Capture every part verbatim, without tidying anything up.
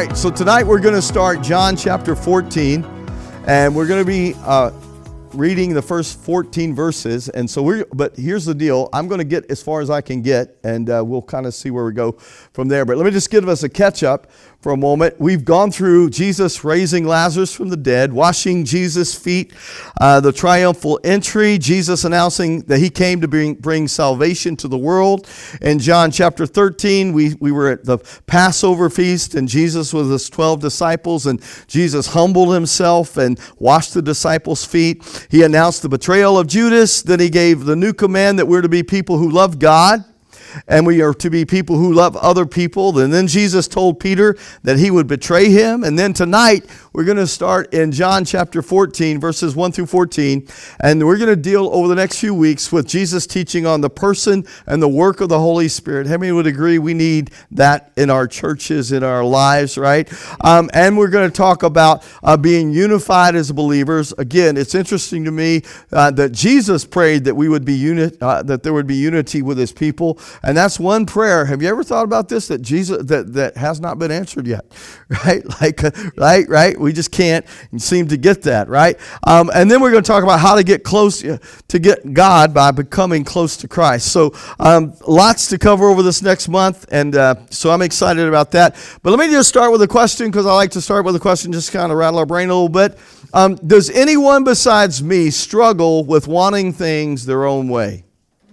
right, so tonight we're going to start John chapter fourteen, and we're going to be uh, reading the first fourteen verses. And so we're, but here's the deal: I'm going to get as far as I can get, and uh, we'll kind of see where we go from there. But let me just give us a catch up for a moment. We've gone through Jesus raising Lazarus from the dead, washing Jesus' feet, uh, the triumphal entry, Jesus announcing that he came to bring, bring salvation to the world. In John chapter thirteen, we, we were at the Passover feast, and Jesus was his twelve disciples, and Jesus humbled himself and washed the disciples' feet. He announced the betrayal of Judas. Then he gave the new command that we're to be people who love God, and we are to be people who love other people. And then Jesus told Peter that he would betray him. And then tonight, we're going to start in John chapter fourteen, verses one through fourteen. And we're going to deal over the next few weeks with Jesus teaching on the person and the work of the Holy Spirit. How many would agree we need that in our churches, in our lives, right? Um, and we're going to talk about uh, being unified as believers. Again, it's interesting to me uh, that Jesus prayed that we would be uni- uh, that there would be unity with his people. And that's one prayer. Have you ever thought about this? That Jesus that, that has not been answered yet, right? Like, uh, right, right. We just can't seem to get that, right? Um, and then we're going to talk about how to get close to get God by becoming close to Christ. So, um, lots to cover over this next month, and uh, so I'm excited about that. But let me just start with a question, because I like to start with a question, just kind of rattle our brain a little bit. Um, does anyone besides me struggle with wanting things their own way?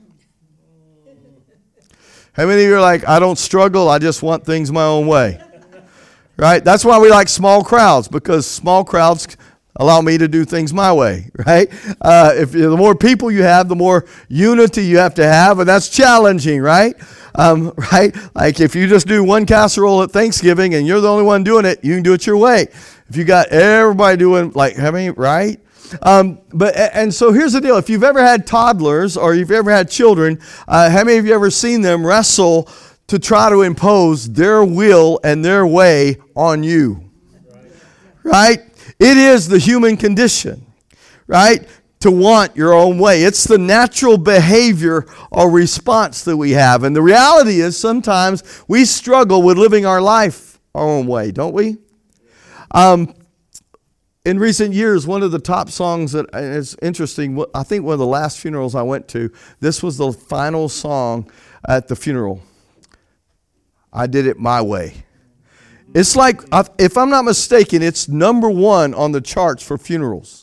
How many of you are like, I don't struggle, I just want things my own way? Right? That's why we like small crowds, because small crowds allow me to do things my way, right? Uh, if the more people you have, the more unity you have to have, and that's challenging, right? Um, right? Like if you just do one casserole at Thanksgiving and you're the only one doing it, you can do it your way. If you got everybody doing, like, how many, right? Um, but and so here's the deal. If you've ever had toddlers or you've ever had children, uh, how many of you ever seen them wrestle to try to impose their will and their way on you? Right? It is the human condition, right? To want your own way. It's the natural behavior or response that we have. And the reality is sometimes we struggle with living our life our own way, don't we? Um, In recent years, one of the top songs that is interesting, I think one of the last funerals I went to, this was the final song at the funeral. I Did It My Way. It's like, if I'm not mistaken, it's number one on the charts for funerals.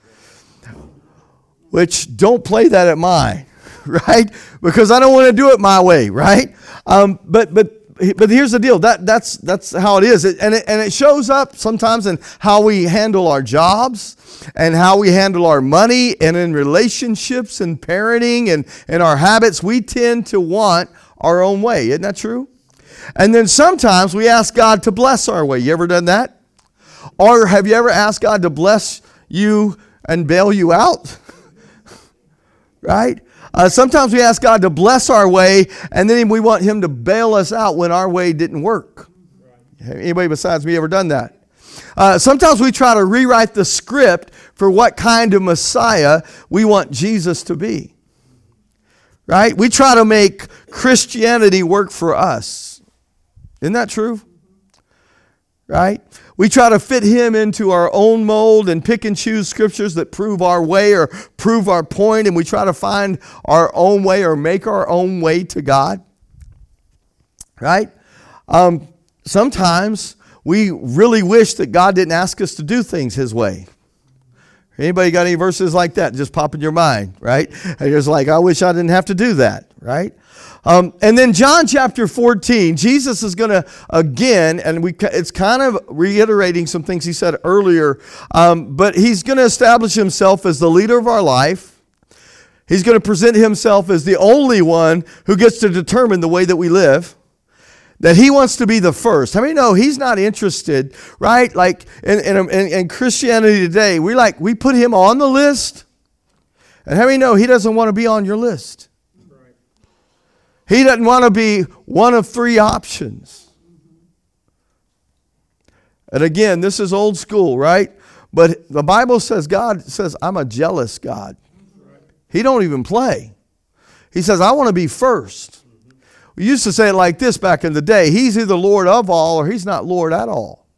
Which, don't play that at mine, right? Because I don't want to do it my way, right? Um, but, but, But here's the deal. That that's that's how it is, it, and it, and it shows up sometimes in how we handle our jobs, and how we handle our money, and in relationships, and parenting, and and our habits. We tend to want our own way. Isn't that true? And then sometimes we ask God to bless our way. You ever done that? Or have you ever asked God to bless you and bail you out? Right? Uh, sometimes we ask God to bless our way, and then we want him to bail us out when our way didn't work. Anybody besides me ever done that? Uh, sometimes we try to rewrite the script for what kind of Messiah we want Jesus to be. Right? We try to make Christianity work for us. Isn't that true? Right? We try to fit him into our own mold and pick and choose scriptures that prove our way or prove our point, and we try to find our own way or make our own way to God. Right? Um, sometimes we really wish that God didn't ask us to do things his way. Anybody got any verses like that just pop in your mind, right? And you're just like, I wish I didn't have to do that, right? Um, and then John chapter fourteen, Jesus is going to, again, and we it's kind of reiterating some things he said earlier, um, but he's going to establish himself as the leader of our life. He's going to present himself as the only one who gets to determine the way that we live. That he wants to be the first. How many know he's not interested, right? Like in, in, in, in Christianity today, we like we put him on the list. And how many know he doesn't want to be on your list? He doesn't want to be one of three options. And again, this is old school, right? But the Bible says, God says, I'm a jealous God. He don't even play. He says, I want to be first. We used to say it like this back in the day. He's either Lord of all or he's not Lord at all.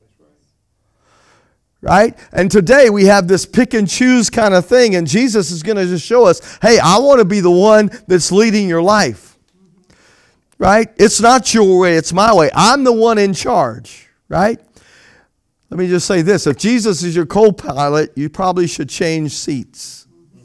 Right? And today we have this pick and choose kind of thing, and Jesus is going to just show us, hey, I want to be the one that's leading your life. Right? It's not your way, it's my way. I'm the one in charge. Right? Let me just say this. If Jesus is your co-pilot, you probably should change seats.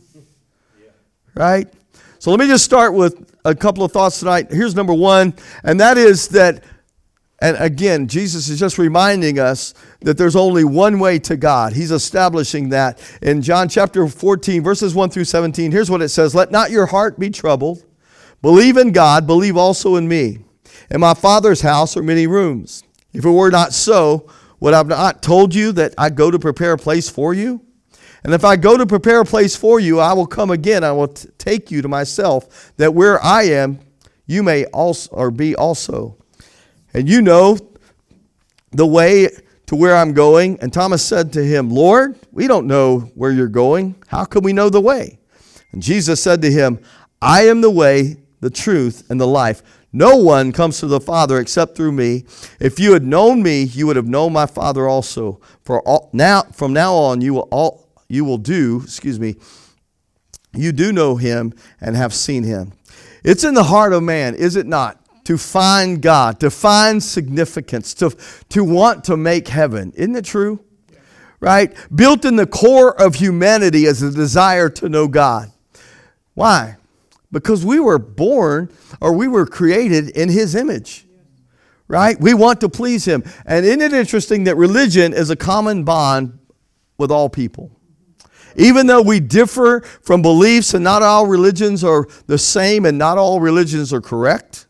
Right? So let me just start with a couple of thoughts tonight. Here's number one, and that is that, and again, Jesus is just reminding us that there's only one way to God. He's establishing that in John chapter fourteen, verses one through seventeen. Here's what it says. Let not your heart be troubled. Believe in God, believe also in me. In my Father's house are many rooms. If it were not so, would I have not told you that I go to prepare a place for you? And if I go to prepare a place for you, I will come again. I will t- take you to myself, that where I am, you may also or be also. And you know the way to where I'm going. And Thomas said to him, Lord, we don't know where you're going. How can we know the way? And Jesus said to him, I am the way, the truth, and the life. No one comes to the Father except through me. If you had known me, you would have known my Father also. For all, now, from now on, you will all you will do. Excuse me. You do know him and have seen him. It's in the heart of man, is it not, to find God, to find significance, to to want to make heaven. Isn't it true? Yeah. Right? Built in the core of humanity is a desire to know God. Why? Because we were born or we were created in his image, right? We want to please him. And isn't it interesting that religion is a common bond with all people? Even though we differ from beliefs and not all religions are the same and not all religions are correct,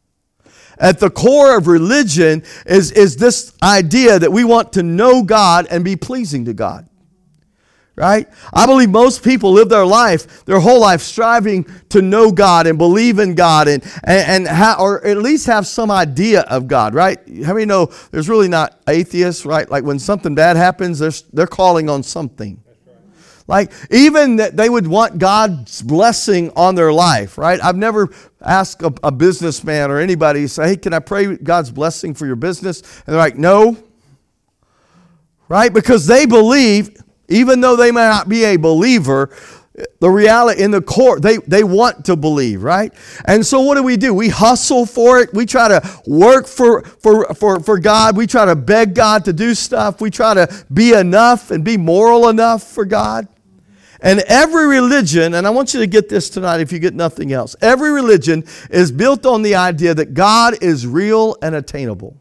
at the core of religion is, is this idea that we want to know God and be pleasing to God. Right? I believe most people live their life, their whole life, striving to know God and believe in God and and, and ha- or at least have some idea of God. Right? How many know there's really not atheists? Right? Like when something bad happens, they're they're calling on something. Like even that they would want God's blessing on their life. Right? I've never asked a, a businessman or anybody, say, hey, can I pray God's blessing for your business? And they're like, no. Right? Because they believe, even though they may not be a believer, the reality in the core, they, they want to believe, right? And so what do we do? We hustle for it. We try to work for, for, for, for God. We try to beg God to do stuff. We try to be enough and be moral enough for God. And every religion, and I want you to get this tonight if you get nothing else, every religion is built on the idea that God is real and attainable.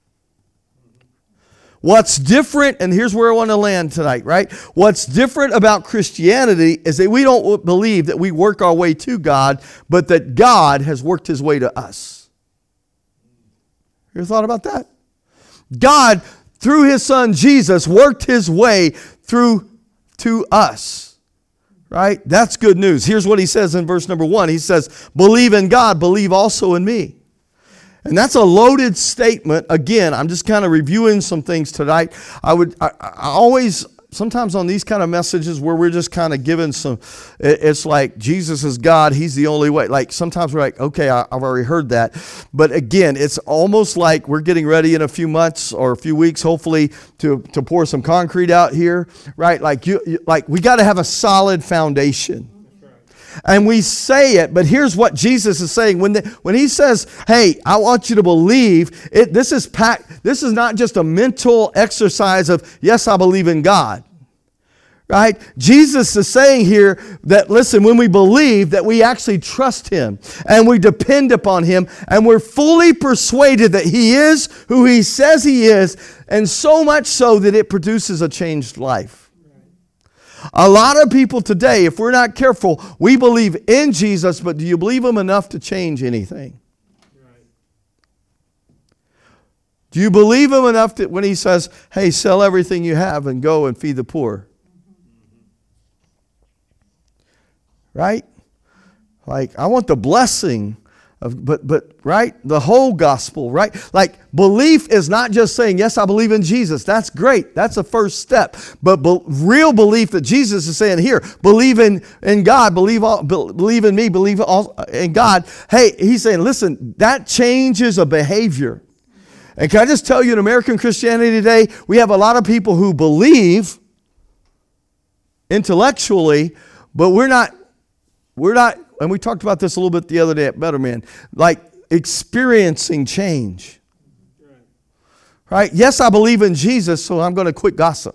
What's different, and here's where I want to land tonight, right? What's different about Christianity is that we don't believe that we work our way to God, but that God has worked his way to us. You ever thought about that? God, through his son Jesus, worked his way through to us. Right? That's good news. Here's what he says in verse number one. He says, believe in God, believe also in me. And that's a loaded statement. Again, I'm just kind of reviewing some things tonight. I would, I, I always, sometimes on these kind of messages where we're just kind of given some, it's like Jesus is God, he's the only way. Like sometimes we're like, okay, I, I've already heard that. But again, it's almost like we're getting ready in a few months or a few weeks, hopefully, to, to pour some concrete out here, right? Like you, you like we got to have a solid foundation. And we say it, but here's what Jesus is saying. When the, when he says, hey, I want you to believe, it, this is packed, this is not just a mental exercise of, yes, I believe in God. Right? Jesus is saying here that, listen, when we believe that we actually trust him and we depend upon him and we're fully persuaded that he is who he says he is, and so much so that it produces a changed life. A lot of people today, if we're not careful, we believe in Jesus, but do you believe him enough to change anything? Right. Do you believe him enough that when he says, hey, sell everything you have and go and feed the poor? Right? Like, I want the blessing Of, but, but, right? The whole gospel, right? Like, belief is not just saying, yes, I believe in Jesus. That's great. That's a first step. But be, real belief that Jesus is saying here, believe in, in God, believe, all, believe in me, believe all, in God. Hey, he's saying, listen, that changes a behavior. And can I just tell you, in American Christianity today, we have a lot of people who believe intellectually, but we're not, we're not, and we talked about this a little bit the other day at Better Man, like experiencing change. Right? Yes, I believe in Jesus, so I'm going to quit gossip.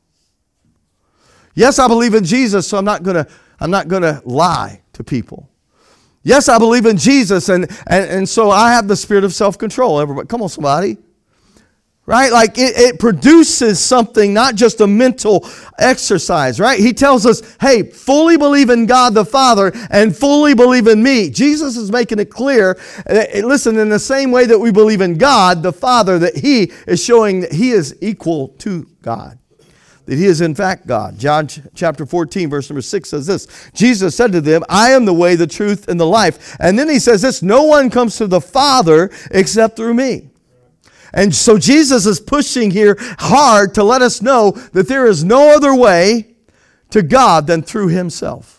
Yes, I believe in Jesus, so I'm not going to I'm not going to lie to people. Yes, I believe in Jesus, and, and, and so I have the spirit of self-control. Everybody, come on, somebody. Right? Like it, it produces something, not just a mental exercise, right? He tells us, hey, fully believe in God the Father and fully believe in me. Jesus is making it clear. Listen, in the same way that we believe in God the Father, that he is showing that he is equal to God. That he is in fact God. John chapter fourteen, verse number six says this. Jesus said to them, I am the way, the truth, and the life. And then he says this, no one comes to the Father except through me. And so Jesus is pushing here hard to let us know that there is no other way to God than through himself.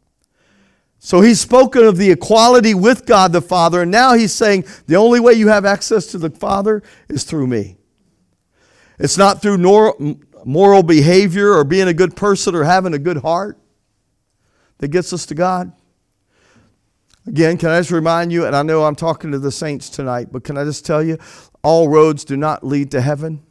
So he's spoken of the equality with God the Father, and now he's saying the only way you have access to the Father is through me. It's not through moral behavior or being a good person or having a good heart that gets us to God. Again, can I just remind you, and I know I'm talking to the saints tonight, but can I just tell you, all roads do not lead to heaven.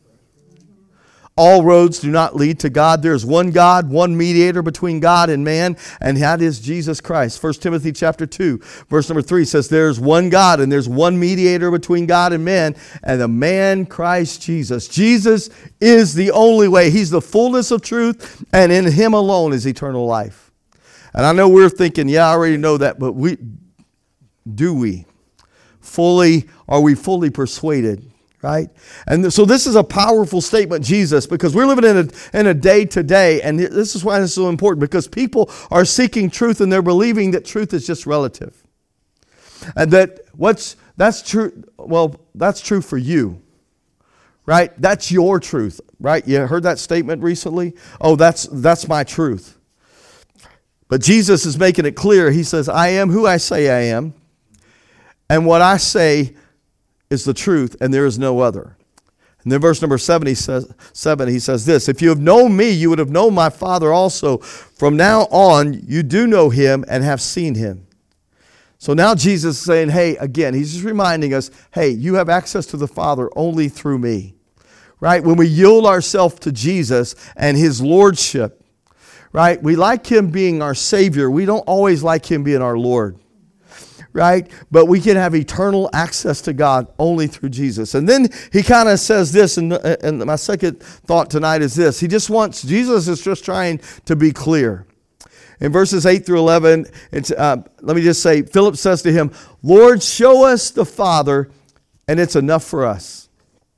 All roads do not lead to God. There's one God, one mediator between God and man, and that is Jesus Christ. First Timothy chapter two, verse number three says, there's one God and there's one mediator between God and man, and the man Christ Jesus. Jesus is the only way. He's the fullness of truth, and in him alone is eternal life. And I know we're thinking, yeah, I already know that, but we do we? Fully, are we fully persuaded, right? And so this is a powerful statement, Jesus, because we're living in a, in a day today, and this is why it's so important, because people are seeking truth and they're believing that truth is just relative. And that what's, that's true, well, that's true for you, right? That's your truth, right? You heard that statement recently? Oh, that's, that's my truth. But Jesus is making it clear. He says, I am who I say I am. And what I say is the truth, and there is no other. And then verse number seven, he says, seven, he says this, if you have known me, you would have known my Father also. From now on, you do know him and have seen him. So now Jesus is saying, hey, again, he's just reminding us, hey, you have access to the Father only through me. Right? When we yield ourselves to Jesus and his lordship, right? We like him being our Savior. We don't always like him being our Lord. Right? But we can have eternal access to God only through Jesus. And then he kind of says this, and, and my second thought tonight is this. He just wants, Jesus is just trying to be clear. In verses eight through eleven, it's, uh, let me just say, Philip says to him, Lord, show us the Father, and it's enough for us.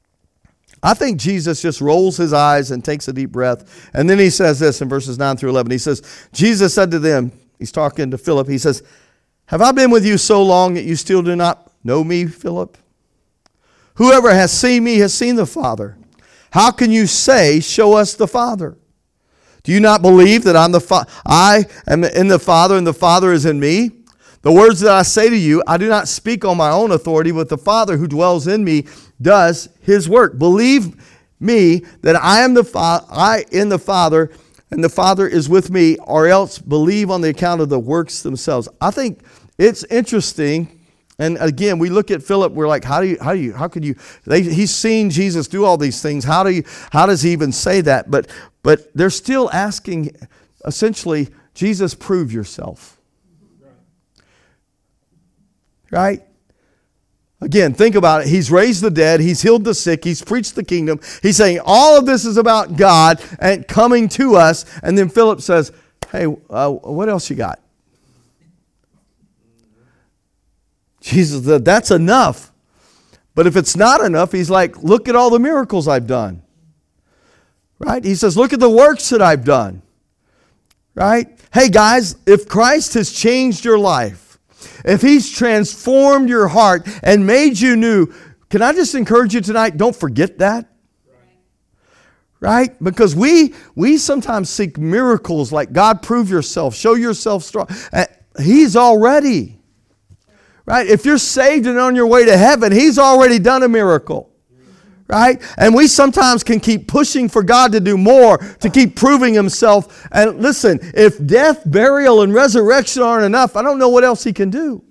I think Jesus just rolls his eyes and takes a deep breath. And then he says this in verses nine through eleven. He says, Jesus said to them, he's talking to Philip, he says, have I been with you so long that you still do not know me, Philip? Whoever has seen me has seen the Father. How can you say, show us the Father? Do you not believe that I'm the fa- I am in the Father and the Father is in me? The words that I say to you, I do not speak on my own authority, but the Father who dwells in me does his work. Believe me that I am the fa- I in the Father and the Father is with me, or else believe on the account of the works themselves. I think it's interesting, and again, we look at Philip. We're like, how do you, how do you, how could you? They, he's seen Jesus do all these things. How do you, how does he even say that? But, but they're still asking, essentially, Jesus, prove yourself, right? Again, think about it. He's raised the dead. He's healed the sick. He's preached the kingdom. He's saying all of this is about God and coming to us. And then Philip says, "Hey, uh, what else you got?" Jesus said, that's enough. But if it's not enough, he's like, look at all the miracles I've done. Right? He says, look at the works that I've done. Right? Hey guys, if Christ has changed your life, if He's transformed your heart and made you new, can I just encourage you tonight, don't forget that. Right? Because we we sometimes seek miracles like, God, prove yourself, show yourself strong. He's already. Right? If you're saved and on your way to heaven, He's already done a miracle. Right? And we sometimes can keep pushing for God to do more, to keep proving Himself. And listen, if death, burial, and resurrection aren't enough, I don't know what else He can do.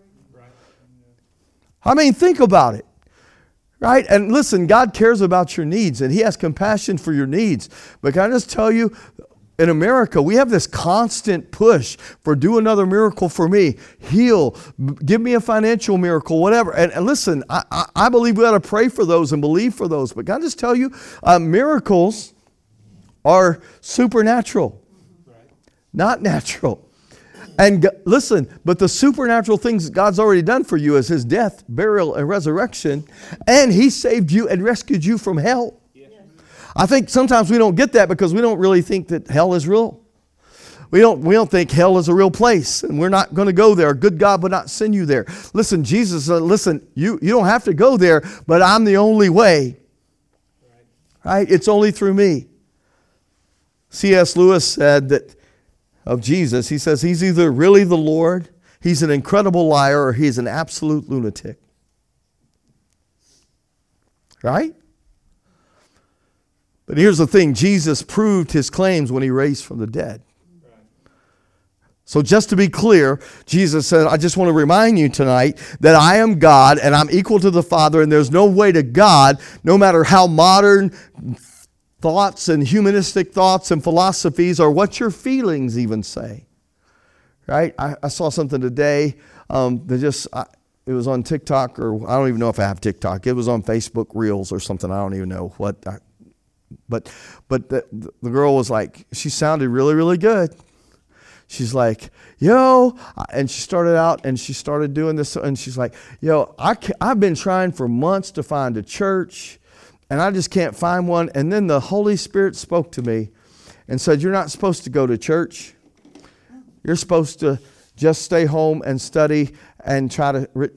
I mean, think about it. Right? And listen, God cares about your needs and He has compassion for your needs. But can I just tell you, in America, we have this constant push for do another miracle for me, heal, give me a financial miracle, whatever. And, and listen, I, I, I believe we ought to pray for those and believe for those. But can I just tell you, uh, miracles are supernatural, not natural. And listen, but the supernatural things God's already done for you is His death, burial, and resurrection. And He saved you and rescued you from hell. Yes. I think sometimes we don't get that because we don't really think that hell is real. We don't, we don't think hell is a real place. And we're not going to go there. Good God would not send you there. Listen, Jesus, uh, listen, you, you don't have to go there, but I'm the only way. Right? Right? It's only through me. C S Lewis said that of Jesus, he says He's either really the Lord, He's an incredible liar, or He's an absolute lunatic. Right? But here's the thing, Jesus proved His claims when He raised from the dead. So just to be clear, Jesus said, I just want to remind you tonight that I am God and I'm equal to the Father, and there's no way to God, no matter how modern thoughts and humanistic thoughts and philosophies or what your feelings even say. Right? I, I saw something today um, that just, I, it was on TikTok, or I don't even know if I have TikTok. It was on Facebook Reels or something. I don't even know what. I, but but the, the girl was like, she sounded really, really good. She's like, yo, and she started out and she started doing this. And she's like, yo, I I've been trying for months to find a church. And I just can't find one. And then the Holy Spirit spoke to me and said, you're not supposed to go to church. You're supposed to just stay home and study and try to... Re-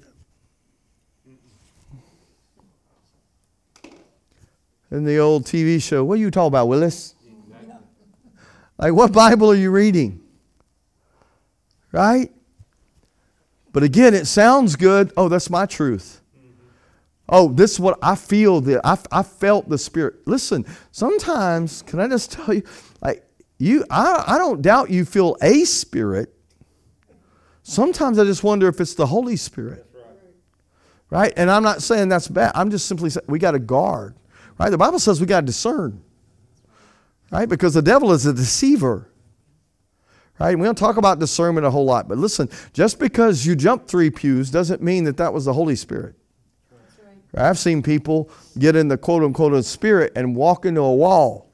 In the old T V show, what are you talking about, Willis? Like, what Bible are you reading? Right? But again, it sounds good. Oh, that's my truth. Oh, this is what I feel. That I, I felt the Spirit. Listen, sometimes, can I just tell you, like you, I, I don't doubt you feel a spirit. Sometimes I just wonder if it's the Holy Spirit. Right. Right? And I'm not saying that's bad. I'm just simply saying we got to guard. Right? The Bible says we got to discern. Right? Because the devil is a deceiver. Right? And we don't talk about discernment a whole lot. But listen, just because you jumped three pews doesn't mean that that was the Holy Spirit. I've seen people get in the quote-unquote spirit and walk into a wall.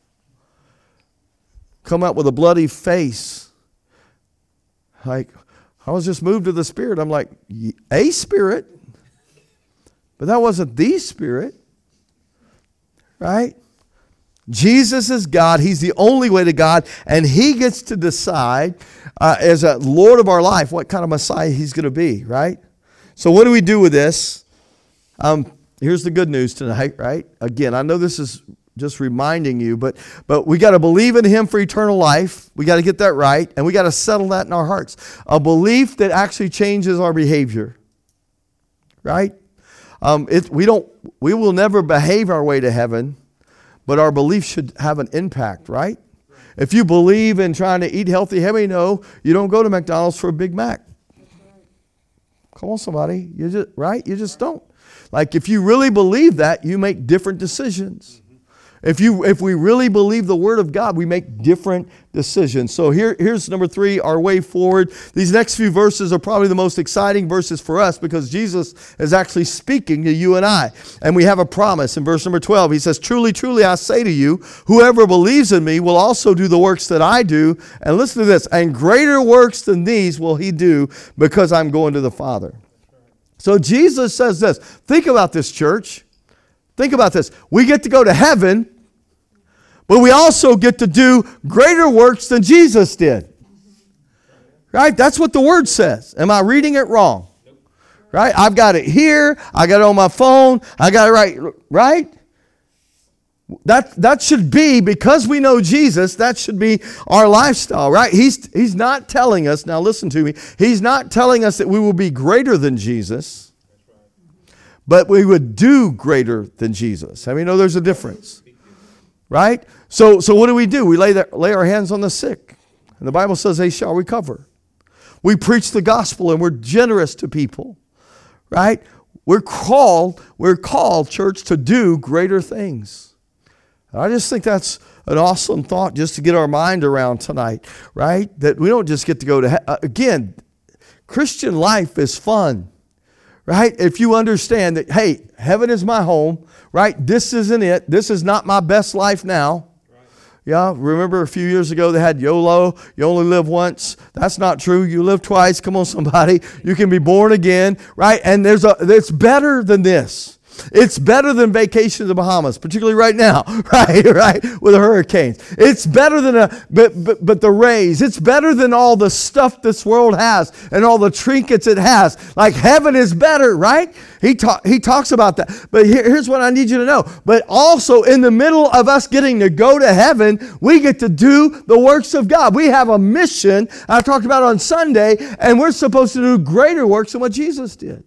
Come out with a bloody face. Like, I was just moved to the Spirit. I'm like, a spirit? But that wasn't the Spirit. Right? Jesus is God. He's the only way to God. And He gets to decide uh, as a Lord of our life what kind of Messiah He's going to be. Right? So what do we do with this? Um, here's the good news tonight, right? Again, I know this is just reminding you, but but we got to believe in Him for eternal life. We got to get that right, and we got to settle that in our hearts. A belief that actually changes our behavior, right? Um, it, we don't, we will never behave our way to heaven, but our belief should have an impact, right? If you believe in trying to eat healthy, how many know you don't go to McDonald's for a Big Mac? Come on, somebody, you just right? You just don't. Like, if you really believe that, you make different decisions. If you, if we really believe the Word of God, we make different decisions. So here, here's number three, our way forward. These next few verses are probably the most exciting verses for us because Jesus is actually speaking to you and I. And we have a promise in verse number twelve. He says, truly, truly, I say to you, whoever believes in me will also do the works that I do. And listen to this, and greater works than these will he do because I'm going to the Father. So Jesus says this. Think about this, church. Think about this. We get to go to heaven, but we also get to do greater works than Jesus did. Right? That's what the word says. Am I reading it wrong? Right? I've got it here. I got it on my phone. I got it right. Right? That, that should be, because we know Jesus, that should be our lifestyle, right? He's, he's not telling us, now listen to me, he's not telling us that we will be greater than Jesus, but we would do greater than Jesus. I mean, know there's a difference, right? So, so what do we do? We lay, the, lay our hands on the sick, and the Bible says they shall recover. We preach the gospel, and we're generous to people. Right? We're called, we're called, church, to do greater things. I just think that's an awesome thought just to get our mind around tonight, right? That we don't just get to go to, he- again, Christian life is fun, right? If you understand that, hey, heaven is my home, right? This isn't it. This is not my best life now. Yeah, remember a few years ago they had YOLO, you only live once. That's not true. You live twice. Come on, somebody. You can be born again, right? And there's a, it's better than this. It's better than vacation to the Bahamas, particularly right now, right? Right, with the hurricanes. It's better than a, but, but but the rays. It's better than all the stuff this world has and all the trinkets it has. Like heaven is better, right? He talk, he talks about that. But here, here's what I need you to know. But also in the middle of us getting to go to heaven, we get to do the works of God. We have a mission I talked about on Sunday, and we're supposed to do greater works than what Jesus did,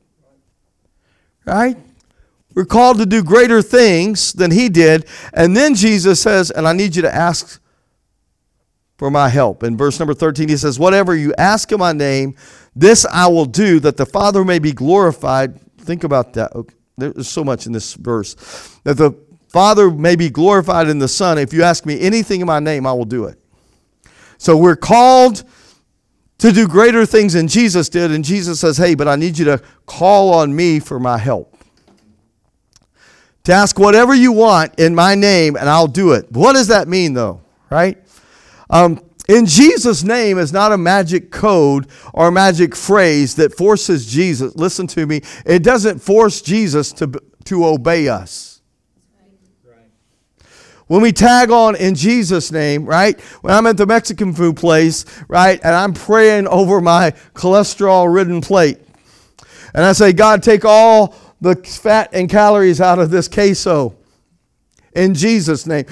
right? We're called to do greater things than he did. And then Jesus says, and I need you to ask for my help. In verse number thirteen, he says, whatever you ask in my name, this I will do, that the Father may be glorified. Think about that. Okay. There's so much in this verse. That the Father may be glorified in the Son. If you ask me anything in my name, I will do it. So we're called to do greater things than Jesus did. And Jesus says, hey, but I need you to call on me for my help. To ask whatever you want in my name, and I'll do it. What does that mean, though? Right? Um, in Jesus' name is not a magic code or a magic phrase that forces Jesus. Listen to me. It doesn't force Jesus to, to obey us. When we tag on in Jesus' name, right? When I'm at the Mexican food place, right, and I'm praying over my cholesterol-ridden plate, and I say, God, take all the fat and calories out of this queso in Jesus' name.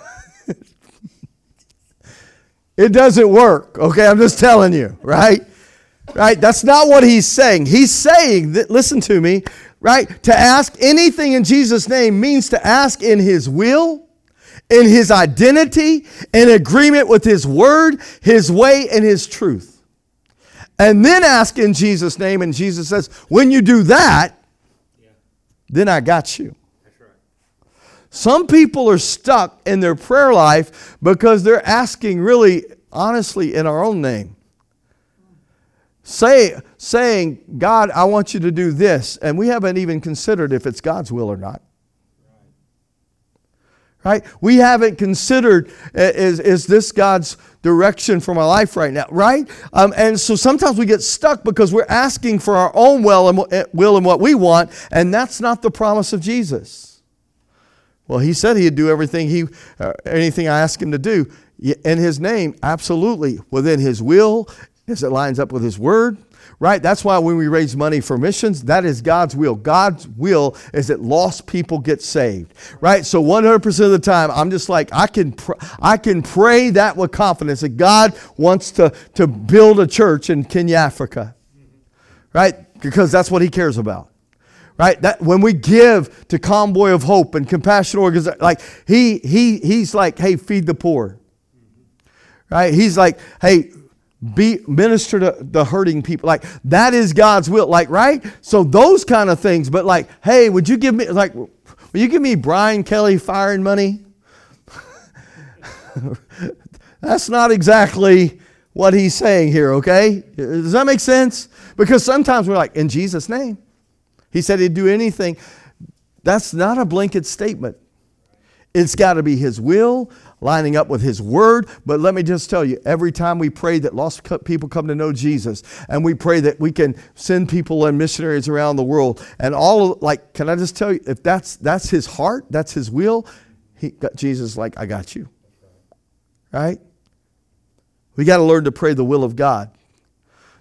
It doesn't work, okay? I'm just telling you, right? Right? That's not what he's saying. He's saying that, listen to me, right? To ask anything in Jesus' name means to ask in his will, in his identity, in agreement with his word, his way, and his truth. And then ask in Jesus' name, and Jesus says, when you do that, then I got you. That's right. Some people are stuck in their prayer life because they're asking really honestly in our own name. Say, saying, God, I want you to do this. And we haven't even considered if it's God's will or not. Right? We haven't considered, is, is this God's direction for my life right now? Right? Um, and so sometimes we get stuck because we're asking for our own will and, will and what we want, and that's not the promise of Jesus. Well, he said he'd do everything, he, uh, anything I ask him to do. In his name, absolutely. Within his will, as it lines up with his word. Right? That's why when we raise money for missions, that is God's will. God's will is that lost people get saved. Right? So one hundred percent of the time, I'm just like, I can pr- I can pray that with confidence that God wants to, to build a church in Kenya, Africa. Right? Because that's what he cares about. Right? That when we give to Convoy of Hope and Compassion Organization, like he he he's like, hey, feed the poor. Right? He's like, hey, be minister to the hurting people. Like that is God's will. Like, right? So those kind of things. But like, hey, would you give me like will you give me Brian Kelly firing money? That's not exactly what he's saying here, okay? Does that make sense? Because sometimes we're like, in Jesus' name. He said he'd do anything. That's not a blanket statement. It's got to be his will, lining up with his word. But let me just tell you, every time we pray that lost people come to know Jesus, and we pray that we can send people and missionaries around the world, and all of, like, can I just tell you, if that's that's his heart, that's his will, he got Jesus like, I got you. Right? We got to learn to pray the will of God.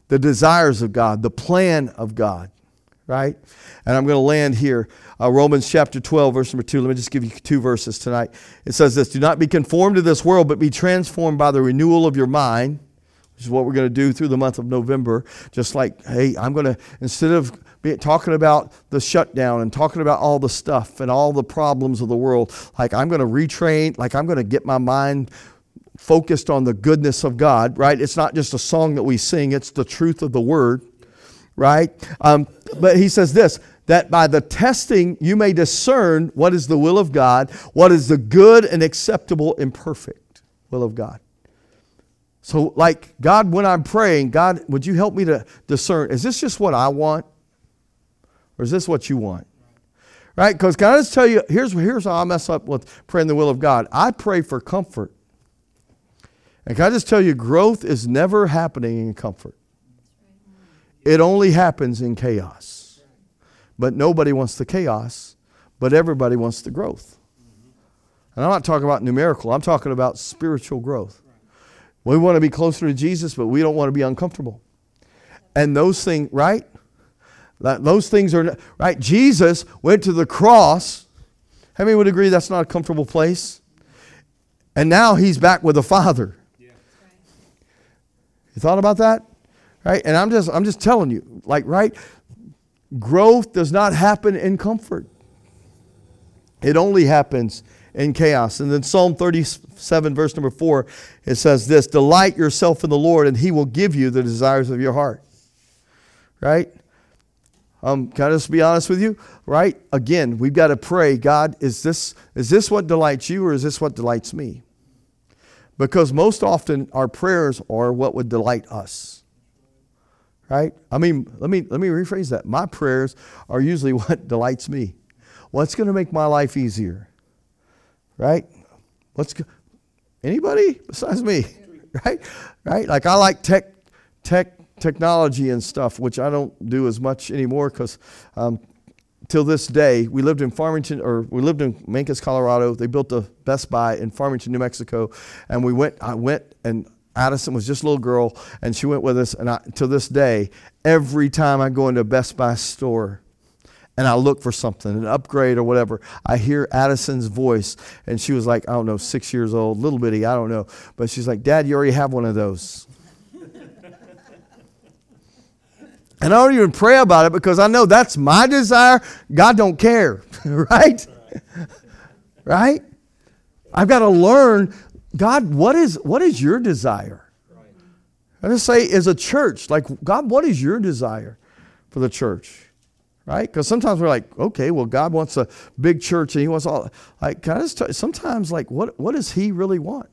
the desires of God, the plan of God, right? And I'm going to land here. Uh, Romans chapter twelve, verse number two. Let me just give you two verses tonight. It says this, do not be conformed to this world, but be transformed by the renewal of your mind, which is what we're going to do through the month of November. Just like, hey, I'm going to, instead of be talking about the shutdown and talking about all the stuff and all the problems of the world, like I'm going to retrain, like I'm going to get my mind focused on the goodness of God, right? It's not just a song that we sing, it's the truth of the word, right? Um, but he says this, that by the testing you may discern what is the will of God, what is the good and acceptable and perfect will of God. So like, God, when I'm praying, God, would you help me to discern, is this just what I want? Or is this what you want? Right? Because can I just tell you, here's, here's how I mess up with praying the will of God. I pray for comfort. And can I just tell you, growth is never happening in comfort. It only happens in chaos. But nobody wants the chaos, but everybody wants the growth. And I'm not talking about numerical. I'm talking about spiritual growth. We want to be closer to Jesus, but we don't want to be uncomfortable. And those things, right? Those things are, right? Jesus went to the cross. How many would agree that's not a comfortable place? And now he's back with the Father. You thought about that? Right? And I'm just I'm just telling you, like, right? Growth does not happen in comfort. It only happens in chaos. And then Psalm thirty-seven, verse number four, it says this, delight yourself in the Lord, and he will give you the desires of your heart. Right? Um, can I just be honest with you? Right? Again, we've got to pray, God, is this is this what delights you, or is this what delights me? Because most often our prayers are what would delight us. Right? I mean, let me let me rephrase that. My prayers are usually what delights me. What's going to make my life easier? Right? What's go- anybody besides me? Right? Right? Like I like tech tech technology and stuff, which I don't do as much anymore because um, till this day, we lived in Farmington, or we lived in Mancos, Colorado. They built a Best Buy in Farmington, New Mexico, and we went. I went, and Addison was just a little girl, and she went with us. And I, to this day, every time I go into a Best Buy store, and I look for something, an upgrade or whatever, I hear Addison's voice, and she was like, I don't know, six years old, little bitty, I don't know, but she's like, Dad, you already have one of those. And I don't even pray about it because I know that's my desire. God don't care, right? Right? I've got to learn, God, what is what is your desire? I just say as a church, like, God, what is your desire for the church? Right? Because sometimes we're like, okay, well, God wants a big church and he wants all, like, can I just tell you, sometimes, like, what, what does he really want?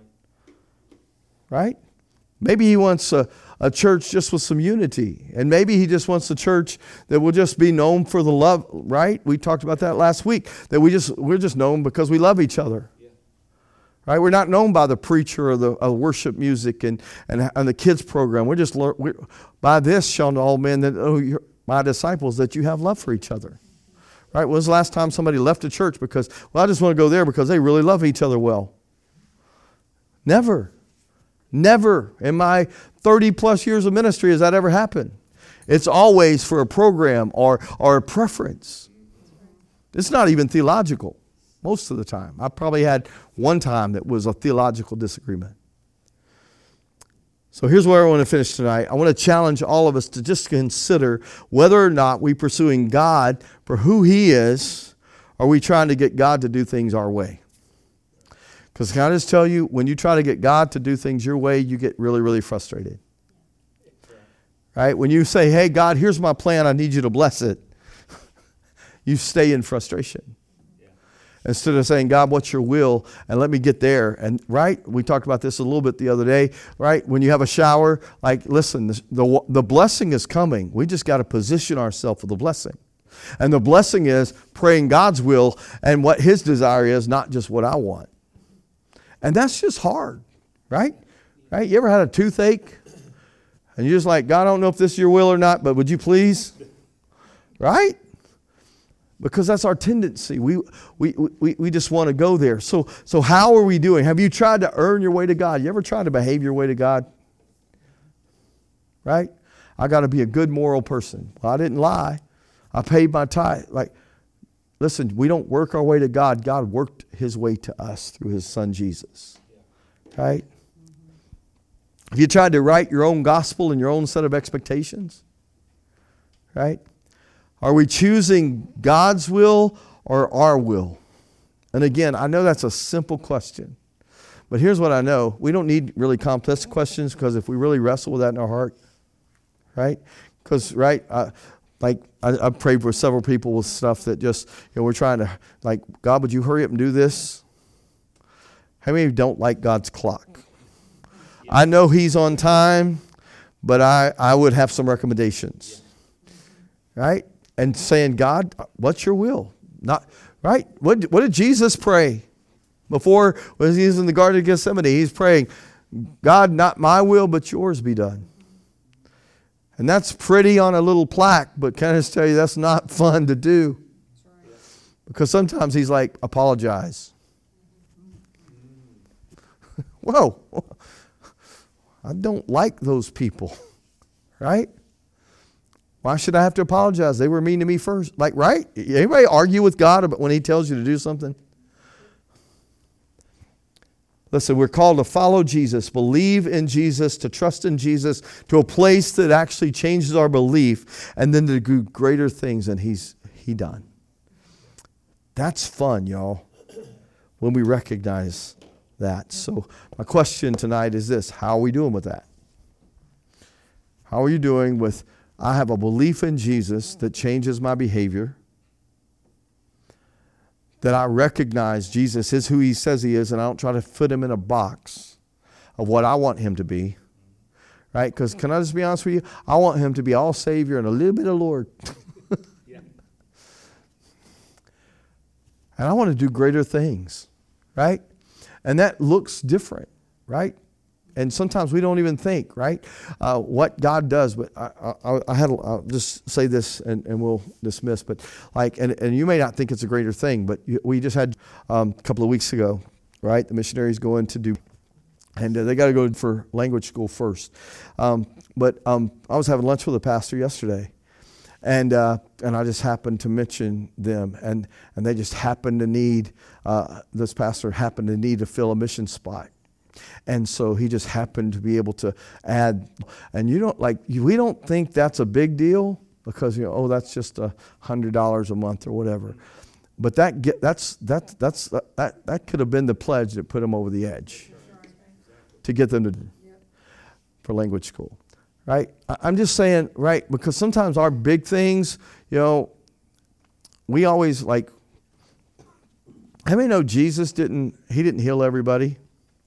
Right? Maybe he wants a, a church just with some unity. And maybe he just wants a church that will just be known for the love, right? We talked about that last week, that we just, we're just known because we love each other. Yeah. Right? We're not known by the preacher or the uh, worship music and, and, and the kids program. We're just, we're, by this shall all men that, oh, you're my disciples, that you have love for each other. Right? When was the last time somebody left a church because, well, I just want to go there because they really love each other well? Never. Never in my thirty plus years of ministry has that ever happened. It's always for a program or, or a preference. It's not even theological most of the time. I probably had one time that was a theological disagreement. So here's where I want to finish tonight. I want to challenge all of us to just consider whether or not we're pursuing God for who he is, or are we trying to get God to do things our way? Because can I just tell you, when you try to get God to do things your way, you get really, really frustrated. Right? When you say, hey, God, here's my plan, I need you to bless it, you stay in frustration. Yeah. Instead of saying, God, what's your will? And let me get there. And right, we talked about this a little bit the other day, right? When you have a shower, like, listen, the, the, the blessing is coming. We just got to position ourselves for the blessing. And the blessing is praying God's will and what his desire is, not just what I want. And that's just hard, right? Right? You ever had a toothache? And you're just like, God, I don't know if this is your will or not, but would you please? Right? Because that's our tendency. We we we, we just want to go there. So so how are we doing? Have you tried to earn your way to God? You ever tried to behave your way to God? Right? I got to be a good moral person. Well, I didn't lie. I paid my tithe. Like, listen, we don't work our way to God. God worked his way to us through his son Jesus. Right? Have you tried to write your own gospel and your own set of expectations? Right? Are we choosing God's will or our will? And again, I know that's a simple question. But here's what I know. We don't need really complex questions, because if we really wrestle with that in our heart, right? Because, right, uh, like I, I've prayed for several people with stuff that just, you know, we're trying to, like, God, would you hurry up and do this? How many of you don't like God's clock? I know he's on time, but I, I would have some recommendations, right? And saying, God, what's your will? Not right. What, what did Jesus pray? Before, when he was in the Garden of Gethsemane, he's praying, God, not my will, but yours be done. And that's pretty on a little plaque, but can I just tell you, that's not fun to do. Because sometimes he's like, apologize. Whoa. I don't like those people, right? Why should I have to apologize? They were mean to me first. Like, right? Anybody argue with God about when he tells you to do something? Listen, we're called to follow Jesus, believe in Jesus, to trust in Jesus, to a place that actually changes our belief, and then to do greater things than he's he done. That's fun, y'all, when we recognize that. So my question tonight is this: how are we doing with that? How are you doing with, I have a belief in Jesus that changes my behavior, that I recognize Jesus is who he says he is, and I don't try to fit him in a box of what I want him to be, right? Because can I just be honest with you? I want him to be all Savior and a little bit of Lord. Yeah. And I want to do greater things, right? And that looks different, right? And sometimes we don't even think, right, uh, what God does. But I, I, I had, I'll just say this and, and we'll dismiss. But like, and, and you may not think it's a greater thing, but we just had um, a couple of weeks ago, right, the missionaries going to do, and uh, they got to go for language school first. Um, but um, I was having lunch with a pastor yesterday, and uh, and I just happened to mention them, and and they just happened to need, uh, this pastor happened to need to fill a mission spot. And so he just happened to be able to add, and you don't like, we don't think that's a big deal because, you know, oh, that's just a hundred dollars a month or whatever. But that get, that's, that, that's, that, that could have been the pledge that put them over the edge to get them to, for language school, right? I'm just saying, right, because sometimes our big things, you know, we always like, how many know Jesus didn't, he didn't heal everybody?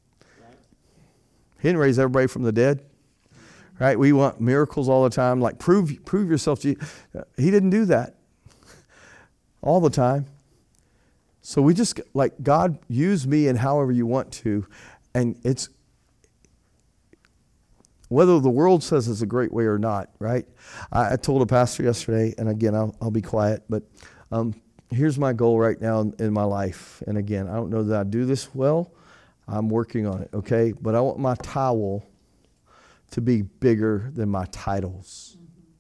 He didn't raise everybody from the dead, right? We want miracles all the time, like prove prove yourself. He didn't do that all the time. So we just, like, God, use me in however you want to. And it's, whether the world says it's a great way or not, right? I, I told a pastor yesterday, and again, I'll, I'll be quiet, but um, here's my goal right now in, in my life. And again, I don't know that I do this well. I'm working on it, okay? But I want my towel to be bigger than my titles.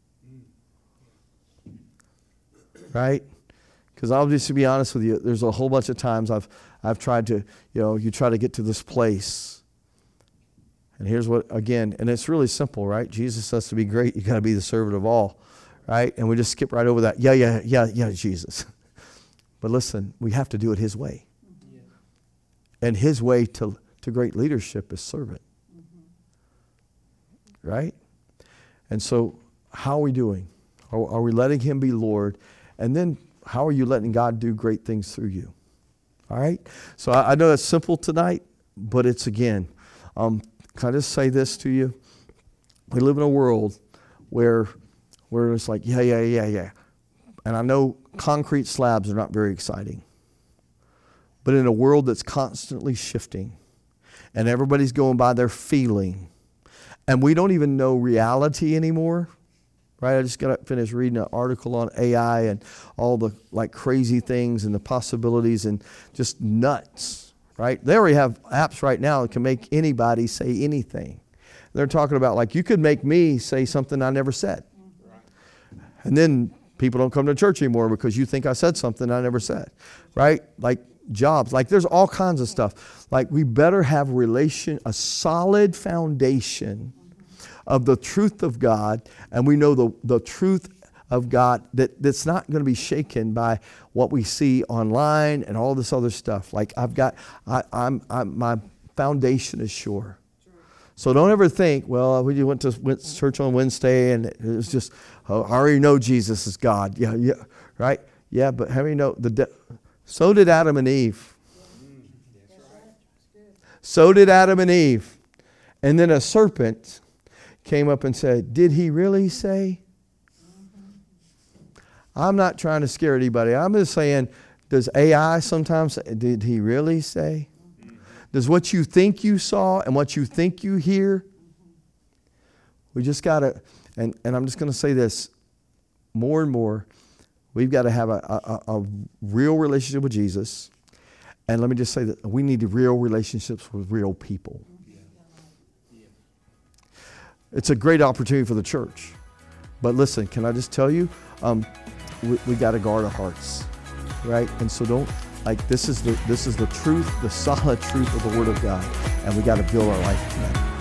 Right? Because I'll just to be honest with you, there's a whole bunch of times I've I've tried to, you know, you try to get to this place. And here's what, again, and it's really simple, right? Jesus says to be great, you got to be the servant of all, right? And we just skip right over that. Yeah, yeah, yeah, yeah, Jesus. But listen, we have to do it his way. And his way to, to great leadership is servant. Mm-hmm. Right? And so how are we doing? Are, are we letting him be Lord? And then how are you letting God do great things through you? All right? So I, I know that's simple tonight, but it's, again, um, can I just say this to you? We live in a world where, where it's like, yeah, yeah, yeah, yeah. And I know concrete slabs are not very exciting. But in a world that's constantly shifting and everybody's going by their feeling and we don't even know reality anymore, right? I just got to finish reading an article on A I and all the like crazy things and the possibilities and just nuts, right? They already have apps right now that can make anybody say anything. They're talking about, like, you could make me say something I never said. And then people don't come to church anymore because you think I said something I never said, right? Like jobs, like there's all kinds of stuff. Like we better have a relation, a solid foundation of the truth of God, and we know the, the truth of God that, that's not going to be shaken by what we see online and all this other stuff. Like I've got, I, I'm, I'm, my foundation is sure. So don't ever think, well, we went to went to church on Wednesday and it was just, oh, I already know Jesus is God. Yeah, yeah, right? Yeah, but how do you know? The de- so did Adam and Eve. So did Adam and Eve. And then a serpent came up and said, did he really say? I'm not trying to scare anybody. I'm just saying, does A I sometimes say, did he really say? Does what you think you saw and what you think you hear, we just got to, and, and I'm just going to say this, more and more, we've got to have a, a, a real relationship with Jesus. And let me just say that we need real relationships with real people. It's a great opportunity for the church. But listen, can I just tell you, um, we, we got to guard our hearts, right? And so don't, like this is the this is the truth, the solid truth of the Word of God, and we got to build our life on that.